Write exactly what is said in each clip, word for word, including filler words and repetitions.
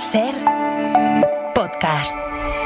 Ser podcast.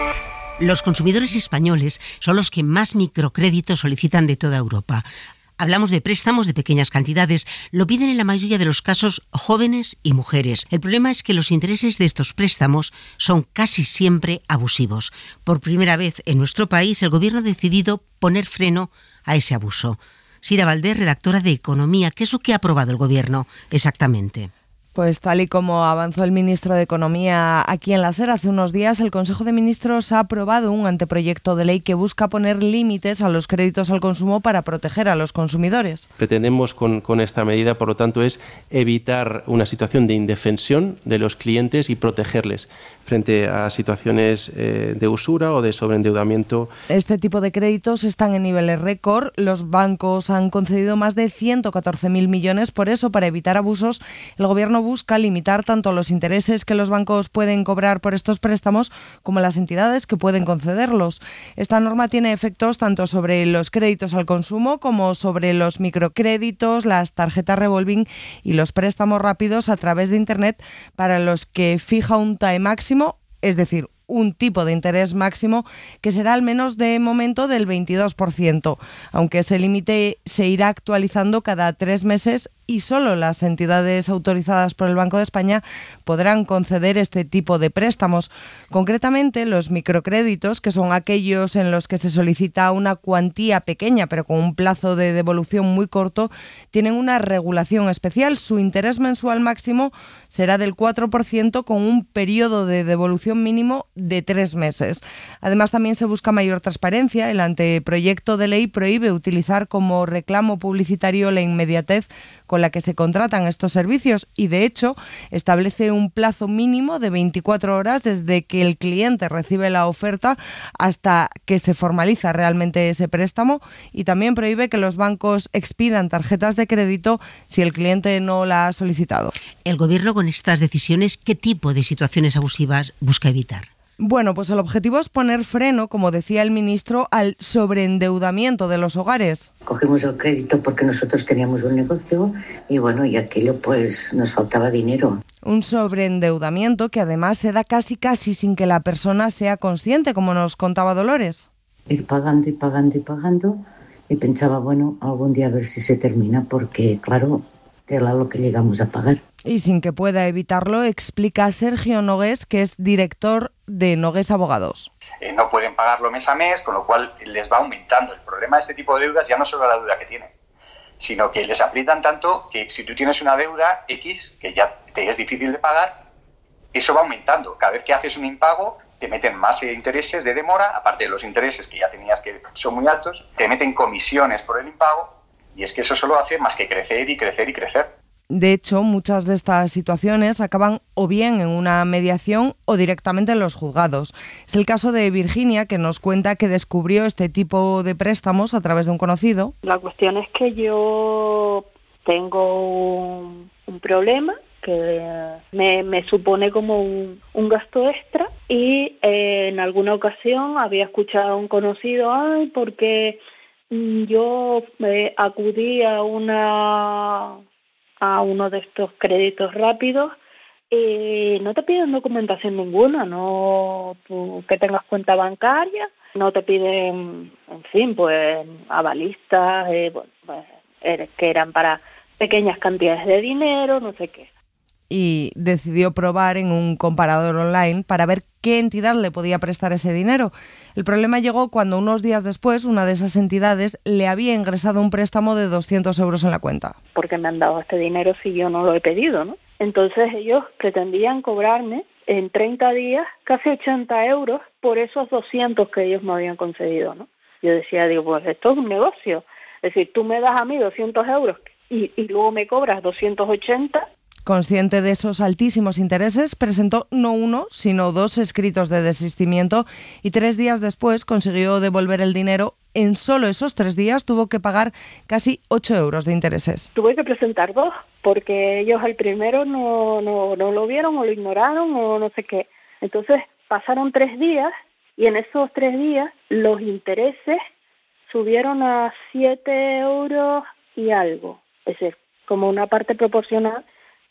Los consumidores españoles son los que más microcréditos solicitan de toda Europa. Hablamos de préstamos de pequeñas cantidades. Lo piden en la mayoría de los casos jóvenes y mujeres. El problema es que los intereses de estos préstamos son casi siempre abusivos. Por primera vez en nuestro país, el Gobierno ha decidido poner freno a ese abuso. Sira Valdés, redactora de Economía, ¿qué es lo que ha aprobado el Gobierno exactamente? Pues tal y como avanzó el ministro de Economía aquí en la SER hace unos días, el Consejo de Ministros ha aprobado un anteproyecto de ley que busca poner límites a los créditos al consumo para proteger a los consumidores. Pretendemos con, con esta medida, por lo tanto, es evitar una situación de indefensión de los clientes y protegerles frente a situaciones eh, de usura o de sobreendeudamiento. Este tipo de créditos están en niveles récord. Los bancos han concedido más de ciento catorce mil millones. Por eso, para evitar abusos, el Gobierno busca limitar tanto los intereses que los bancos pueden cobrar por estos préstamos como las entidades que pueden concederlos. Esta norma tiene efectos tanto sobre los créditos al consumo como sobre los microcréditos, las tarjetas revolving y los préstamos rápidos a través de Internet, para los que fija un T A E máximo, es decir, un tipo de interés máximo que será al menos de momento del veintidós por ciento, aunque ese límite se irá actualizando cada tres meses y solo las entidades autorizadas por el Banco de España podrán conceder este tipo de préstamos. Concretamente, los microcréditos, que son aquellos en los que se solicita una cuantía pequeña pero con un plazo de devolución muy corto, tienen una regulación especial. Su interés mensual máximo será del cuatro por ciento con un periodo de devolución mínimo de tres meses. Además, también se busca mayor transparencia. El anteproyecto de ley prohíbe utilizar como reclamo publicitario la inmediatez con la que se contratan estos servicios y, de hecho, establece un plazo mínimo de veinticuatro horas desde que el cliente recibe la oferta hasta que se formaliza realmente ese préstamo, y también prohíbe que los bancos expidan tarjetas de crédito si el cliente no la ha solicitado. El Gobierno, con estas decisiones, ¿qué tipo de situaciones abusivas busca evitar? Bueno, pues el objetivo es poner freno, como decía el ministro, al sobreendeudamiento de los hogares. Cogimos el crédito porque nosotros teníamos un negocio y bueno, y aquello pues nos faltaba dinero. Un sobreendeudamiento que además se da casi casi sin que la persona sea consciente, como nos contaba Dolores. Ir pagando y pagando y pagando y pensaba, bueno, algún día a ver si se termina, porque claro, era lo que llegamos a pagar. Y sin que pueda evitarlo, explica Sergio Nogués, que es director de Nogués Abogados. Eh, no pueden pagarlo mes a mes, con lo cual les va aumentando. El problema de este tipo de deudas ya no solo la deuda que tienen, sino que les aprietan tanto que si tú tienes una deuda X, que ya te es difícil de pagar, eso va aumentando. Cada vez que haces un impago, te meten más intereses de demora, aparte de los intereses que ya tenías que son muy altos, te meten comisiones por el impago, y es que eso solo hace más que crecer y crecer y crecer. De hecho, muchas de estas situaciones acaban o bien en una mediación o directamente en los juzgados. Es el caso de Virginia, que nos cuenta que descubrió este tipo de préstamos a través de un conocido. La cuestión es que yo tengo un, un problema que me, me supone como un, un gasto extra, y eh, en alguna ocasión había escuchado a un conocido, ay, porque yo eh, acudí a una... a uno de estos créditos rápidos, eh, no te piden documentación ninguna, no tú, que tengas cuenta bancaria, no te piden, en fin, pues avalistas, eh, bueno, pues, eh, que eran para pequeñas cantidades de dinero, no sé qué. Y decidió probar en un comparador online para ver qué entidad le podía prestar ese dinero. El problema llegó cuando unos días después una de esas entidades le había ingresado un préstamo de doscientos euros en la cuenta. ¿Por qué me han dado este dinero si yo no lo he pedido, no? Entonces ellos pretendían cobrarme en treinta días casi ochenta euros por esos doscientos que ellos me habían concedido, ¿no? Yo decía, digo, pues esto es un negocio. Es decir, tú me das a mí doscientos euros y, y luego me cobras doscientos ochenta. Consciente de esos altísimos intereses, presentó no uno, sino dos escritos de desistimiento, y tres días después consiguió devolver el dinero. En solo esos tres días tuvo que pagar casi ocho euros de intereses. Tuve que presentar dos, porque ellos al primero no, no, no lo vieron o lo ignoraron o no sé qué. Entonces pasaron tres días y en esos tres días los intereses subieron a siete euros y algo. Es decir, como una parte proporcional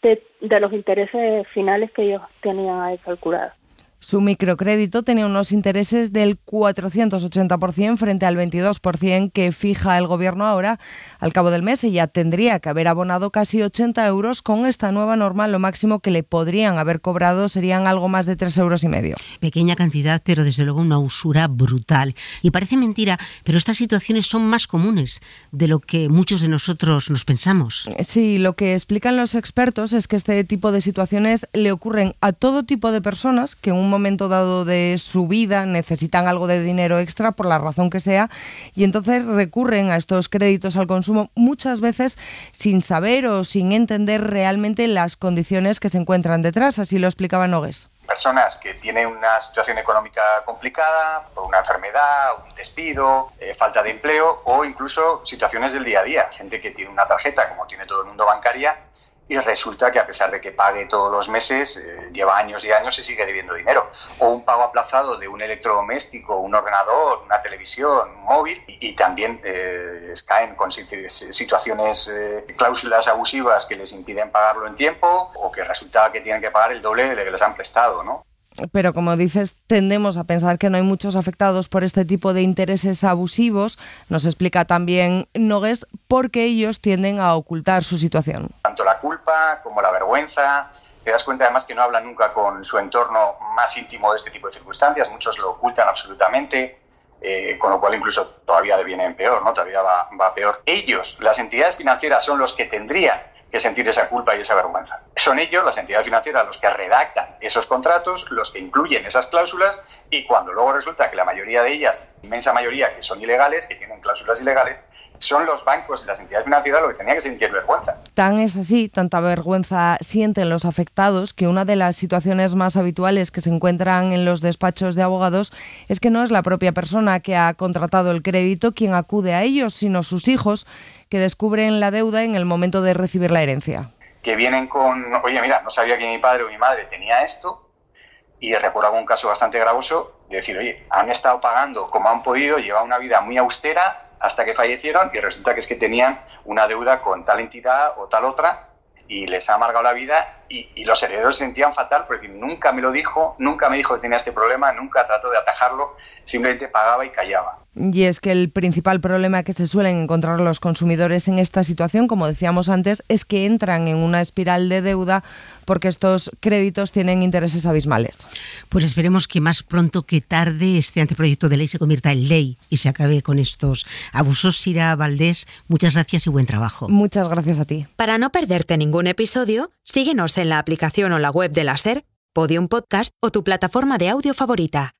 de, de los intereses finales que ellos tenían ahí calculados. Su microcrédito tenía unos intereses del cuatrocientos ochenta por ciento frente al veintidós por ciento que fija el Gobierno ahora. Al cabo del mes ella tendría que haber abonado casi ochenta euros. Con esta nueva norma lo máximo que le podrían haber cobrado serían algo más de tres euros y medio. Pequeña cantidad, pero desde luego una usura brutal. Y parece mentira, pero estas situaciones son más comunes de lo que muchos de nosotros nos pensamos. Sí, lo que explican los expertos es que este tipo de situaciones le ocurren a todo tipo de personas que en un momento dado de su vida necesitan algo de dinero extra por la razón que sea y entonces recurren a estos créditos al consumo muchas veces sin saber o sin entender realmente las condiciones que se encuentran detrás, así lo explicaba Nogués. Personas que tienen una situación económica complicada por una enfermedad, un despido, eh, falta de empleo o incluso situaciones del día a día. Gente que tiene una tarjeta, como tiene todo el mundo, bancaria, y resulta que a pesar de que pague todos los meses, eh, lleva años y años y sigue debiendo dinero. O un pago aplazado de un electrodoméstico, un ordenador, una televisión, un móvil, y, y también eh, caen con situaciones, eh, cláusulas abusivas que les impiden pagarlo en tiempo o que resulta que tienen que pagar el doble de que les han prestado, ¿no? Pero como dices, tendemos a pensar que no hay muchos afectados por este tipo de intereses abusivos. Nos explica también Nogués por qué ellos tienden a ocultar su situación. Tanto la culpa como la vergüenza. Te das cuenta además que no hablan nunca con su entorno más íntimo de este tipo de circunstancias. Muchos lo ocultan absolutamente, eh, con lo cual incluso todavía le viene peor, ¿no? Todavía va, va peor. Ellos, las entidades financieras, son los que tendrían que sentir esa culpa y esa vergüenza. Son ellos, las entidades financieras, los que redactan esos contratos, los que incluyen esas cláusulas y cuando luego resulta que la mayoría de ellas, inmensa mayoría, que son ilegales, que tienen cláusulas ilegales, son los bancos y las entidades financieras lo que tenían que sentir vergüenza. Tan es así, tanta vergüenza sienten los afectados, que una de las situaciones más habituales que se encuentran en los despachos de abogados es que no es la propia persona que ha contratado el crédito quien acude a ellos, sino sus hijos, que descubren la deuda en el momento de recibir la herencia. Que vienen con, oye, mira, no sabía que mi padre o mi madre tenía esto, y recuerdo algún caso bastante gravoso de decir, oye, han estado pagando como han podido, llevan una vida muy austera hasta que fallecieron y resulta que es que tenían una deuda con tal entidad o tal otra y les ha amargado la vida y, y los herederos se sentían fatal porque nunca me lo dijo, nunca me dijo que tenía este problema, nunca trató de atajarlo, simplemente pagaba y callaba. Y es que el principal problema que se suelen encontrar los consumidores en esta situación, como decíamos antes, es que entran en una espiral de deuda porque estos créditos tienen intereses abismales. Pues esperemos que más pronto que tarde este anteproyecto de ley se convierta en ley y se acabe con estos abusos. Sira Valdés, muchas gracias y buen trabajo. Muchas gracias a ti. Para no perderte ningún episodio, síguenos en la aplicación o la web de la SER, Podium Podcast o tu plataforma de audio favorita.